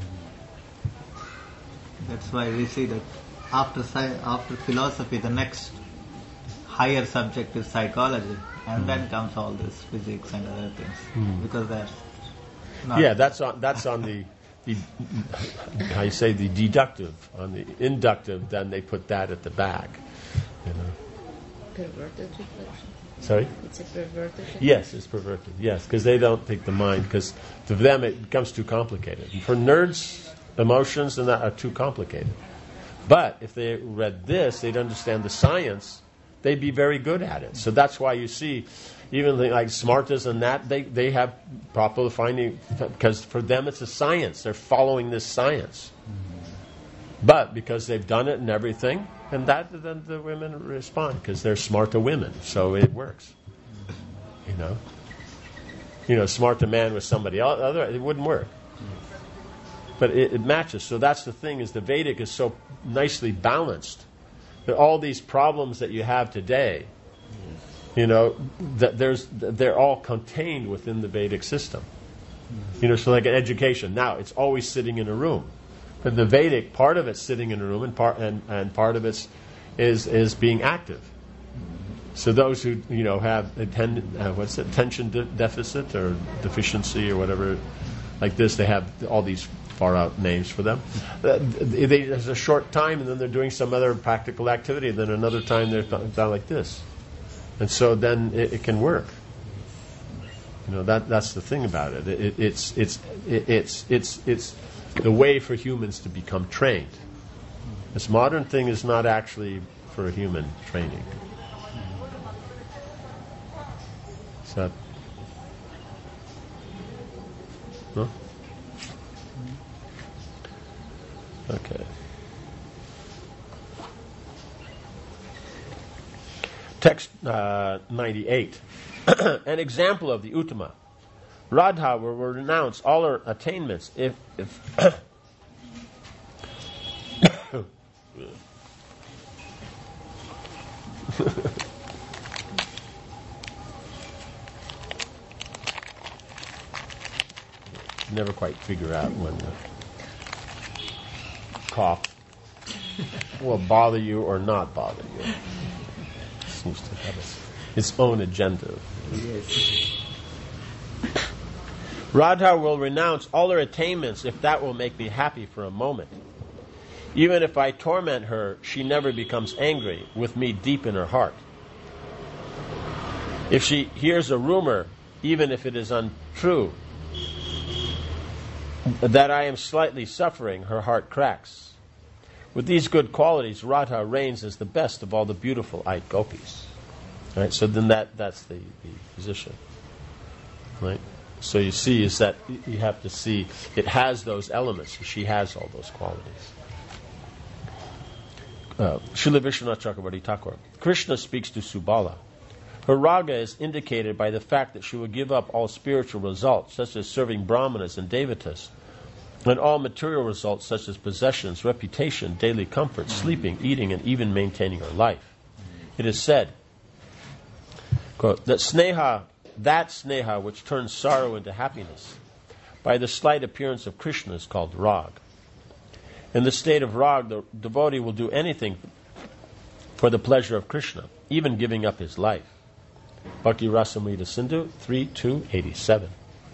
That's why we see that after sci- after philosophy, the next higher subject is psychology, and mm. then comes all this physics and other things, mm. because they're Not Yeah, that's on that's on the the how you say the deductive. On the inductive, then they put that at the back. You know. Perverted reflection. Sorry. It's a perverted reflection. Yes, it's perverted. Yes, because they don't think the mind, because to them it becomes too complicated. And for nerds, emotions and that are too complicated. But if they read this, they'd understand the science. They'd be very good at it. So that's why you see, even like Smartas and that, they, they have proper finding, because for them it's a science. They're following this science. But because they've done it and everything, and that then the women respond because they're smarter women, so it works. You know, you know, smarter man with somebody else, other it wouldn't work. But it, it matches. So that's the thing: is the Vedic is so nicely balanced that all these problems that you have today, you know, that there's they're all contained within the Vedic system. You know, so like an education now, it's always sitting in a room. But the Vedic, part of it's sitting in a room, and part and, and part of it's is is being active. So those who you know have attend, uh, what's it, attention de- deficit or deficiency or whatever, like this, they have all these far out names for them. Uh, they, they, there's a short time, and then they're doing some other practical activity, and then another time they're th- down like this, and so then it, it can work. You know that that's the thing about it. it, it it's it's it, it's it's it's the way for humans to become trained. This modern thing is not actually for human training. Is that... No? Okay. Text uh, ninety-eight. An example of the Uttama. Radha will renounce all her attainments if... if never quite figure out when the cough will bother you or not bother you. It seems to have its, its own agenda. Yes. Radha will renounce all her attainments if that will make me happy for a moment. Even if I torment her, she never becomes angry with me deep in her heart. If she hears a rumor, even if it is untrue, that I am slightly suffering, her heart cracks. With these good qualities, Radha reigns as the best of all the beautiful Ait gopis. Right? So then that, that's the, the position. Right? So you see is that you have to see it has those elements. She has all those qualities. Uh, Srila Vishwanath Chakravarti Thakur. Krishna speaks to Subala. Her raga is indicated by the fact that she will give up all spiritual results, such as serving brahmanas and devatas, and all material results, such as possessions, reputation, daily comfort, sleeping, eating, and even maintaining her life. It is said, quote, that sneha, that sneha which turns sorrow into happiness, by the slight appearance of Krishna is called rag. In the state of rag, the devotee will do anything for the pleasure of Krishna, even giving up his life. Bhakti Rasamrita Sindhu three two eighty-seven.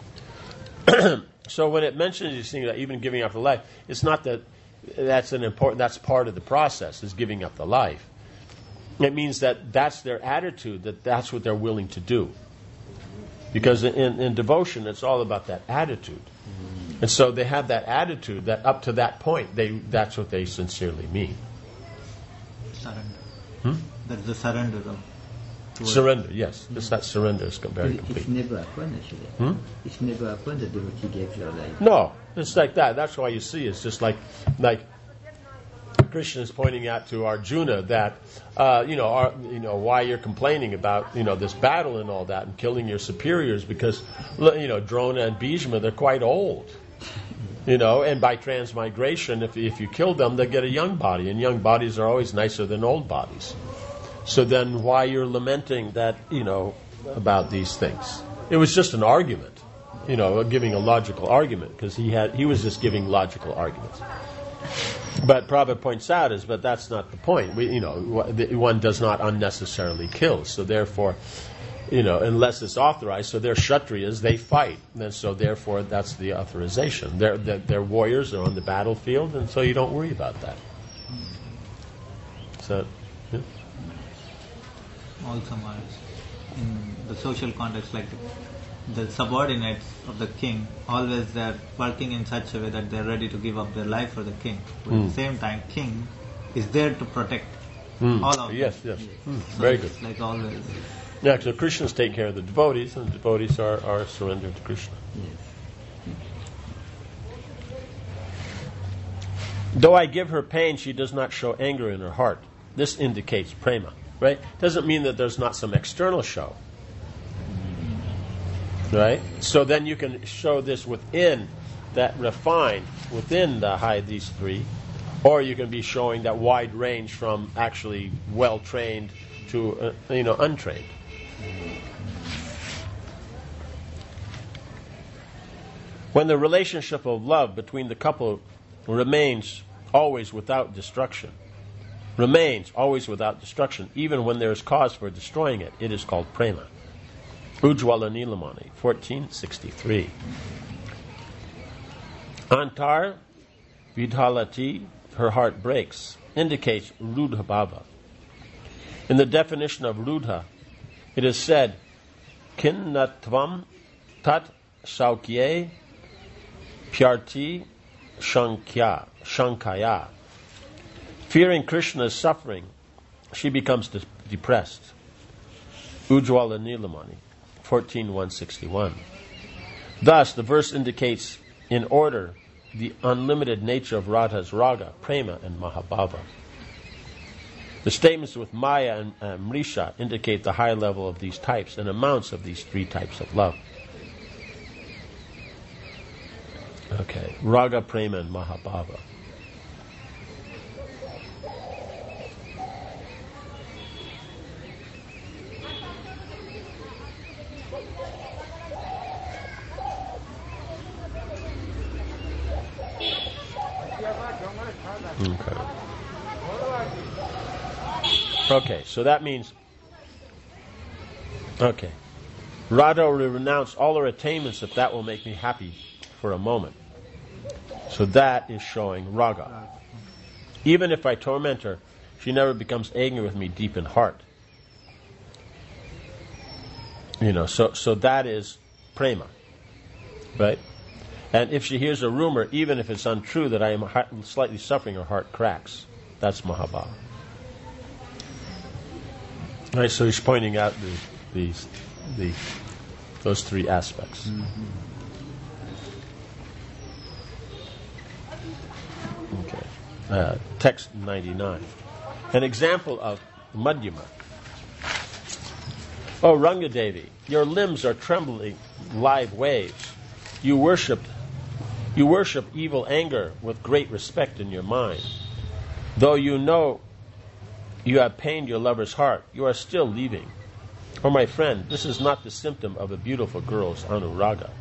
So when it mentions these things, that even giving up the life, it's not that that's an important. That's part of the process, is giving up the life. It means that that's their attitude. That that's what they're willing to do. Because in, in devotion, it's all about that attitude, and so they have that attitude that up to that point, they that's what they sincerely mean. Surrender. Hmm? That's the surrender of. Surrender, yes. It's that surrender is very It's complete. never happened, actually. Hmm? It's never happened that devotee gave their life. No, it's like that. That's why you see it's just like like Krishna is pointing out to Arjuna that uh, you know our, you know why you're complaining about you know this battle and all that and killing your superiors because you know Drona and Bhishma, they're quite old. You know, and by transmigration, if if you kill them, they get a young body, and young bodies are always nicer than old bodies. So then why you're lamenting that, you know, about these things? It was just an argument, you know, giving a logical argument, because he had he was just giving logical arguments. But Prabhupada points out is, but that's not the point. We, you know, one does not unnecessarily kill. So therefore, you know, unless it's authorized. So they're Kshatriyas, they fight. And so therefore that's the authorization. They're, they're, they're warriors, they're on the battlefield, and so you don't worry about that. So, yeah. Also, Maharaj, in the social context, like the, the subordinates of the king, always they're working in such a way that they're ready to give up their life for the king. But Mm. at the same time, king is there to protect Mm. all of Yes, them. yes. Mm. So Very it's good. like always. Yeah, so Krishna's taking care of the devotees, and the devotees are, are surrendered to Krishna. Though I give her pain, she does not show anger in her heart. This indicates prema, right? Doesn't mean that there's not some external show, right? So then you can show this within that refined, within the high, these three, or you can be showing that wide range from actually well-trained to, uh, you know, untrained. When the relationship of love between the couple remains always without destruction, remains always without destruction, even when there is cause for destroying it, it is called prema. Ujjwala Nilamani, fourteen sixty-three. Antar Vidhalati, her heart breaks, indicates Rudha Bhava. In the definition of Rudha, it is said, Kinnatvam tat shaukye pyarti shankya, shankaya. Fearing Krishna's suffering, she becomes de- depressed. Ujjwala Nilamani, fourteen one sixty-one. Thus, the verse indicates in order the unlimited nature of Radha's raga, prema, and mahabhava. The statements with Maya and uh, Mrisha indicate the high level of these types and amounts of these three types of love. Okay, raga, prema, and mahabhava. Okay. Okay, so that means, okay, Radha will renounce all her attainments if that will make me happy for a moment. So that is showing raga. Even if I torment her, she never becomes angry with me deep in heart. You know, so so that is prema, right? And if she hears a rumor, even if it's untrue, that I am slightly suffering, her heart cracks. That's mahabhava. Right, so he's pointing out the, these, the, those three aspects. Mm-hmm. Okay. Uh, text ninety-nine. An example of madhyama. Oh, Rangadevi, your limbs are trembling live waves. You worshipped, you worship evil anger with great respect in your mind. Though you know you have pained your lover's heart, you are still leaving. Oh, my friend, this is not the symptom of a beautiful girl's anuraga.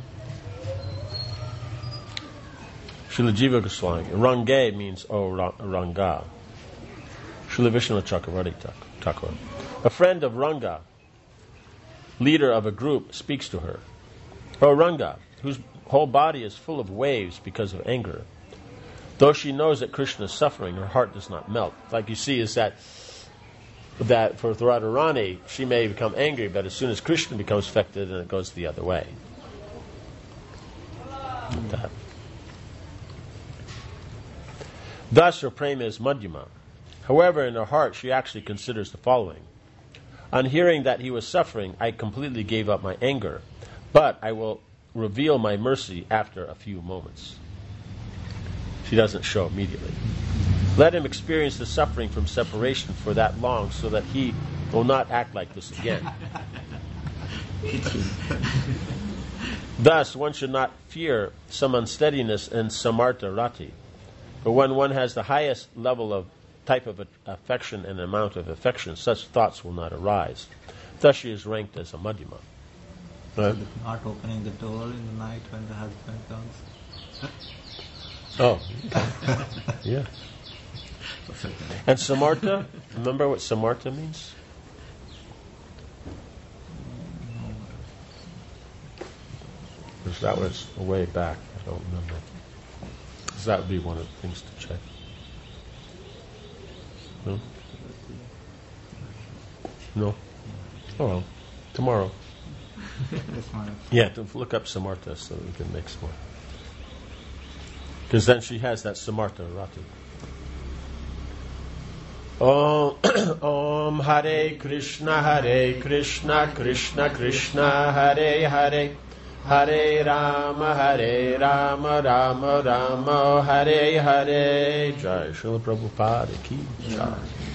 Srila Jiva Goswami, Range means oh Ranga. Srila Vishnu Chakravarti Thakur. A friend of Ranga, leader of a group, speaks to her. Oh, Ranga, whose whole body is full of waves because of anger. Though she knows that Krishna is suffering, her heart does not melt. Like you see, is that that for Radharani, she may become angry, but as soon as Krishna becomes affected, then it goes the other way. That. Thus, her prema is madhyama. However, in her heart, she actually considers the following. On hearing that he was suffering, I completely gave up my anger, but I will reveal my mercy after a few moments. She doesn't show immediately. Let him experience the suffering from separation for that long so that he will not act like this again. Thus, one should not fear some unsteadiness in samartha rati. But when one has the highest level of type of affection and amount of affection, such thoughts will not arise. Thus she is ranked as a madhyama. Right? Not opening the door in the night when the husband comes. Oh, yeah. And samartha, remember what samartha means? That was a way back. I don't remember. So that would be one of the things to check. No? No? Oh well. Tomorrow. Yeah, to look up Samartha so that we can make some more. Because then she has that Samartha Rati. Om, Om Hare Krishna Hare Krishna Krishna Krishna Hare Hare Hare Rama Hare Rama Rama Rama Hare Hare Jai Srila Prabhupada Ki Jai.